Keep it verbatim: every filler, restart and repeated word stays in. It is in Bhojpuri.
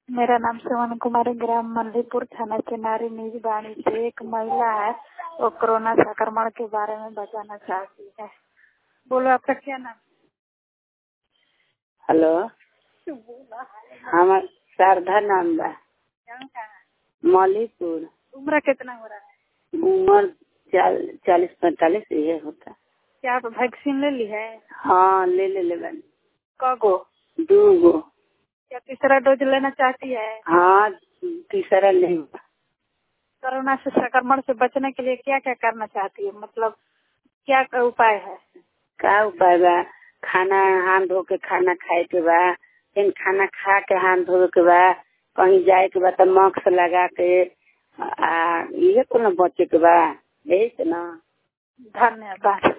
मेरा नाम सुमन कुमारी, ग्राम मल्लीपुर, थाना चेनारी, निज बाणी से एक महिला है। वो कोरोना संक्रमण के बारे में बताना चाहती है। बोलो, आपका क्या नाम? हेलो, हमार शारदा नाम बा। मल्लीपुर। उम्र कितना हो रहा है? उम्र चाल, चालीस पैंतालीस ये होता। क्या आप वैक्सीन ले ली है? हाँ, ले ले ले बन। कगो? दो गो। क्या तीसरा डोज लेना चाहती है? हाँ, तीसरा नहीं। कोरोना से संक्रमण से बचने के लिए क्या क्या करना चाहती है? मतलब क्या उपाय है? क्या उपाय बा? खाना हाथ धो के खाना खाए के बा, फिर खाना खा के हाथ धोए के बा, कहीं जाए के बा तो मास्क लगा के आ ये तो न बचे के बा, यही से ना। धन्यवाद।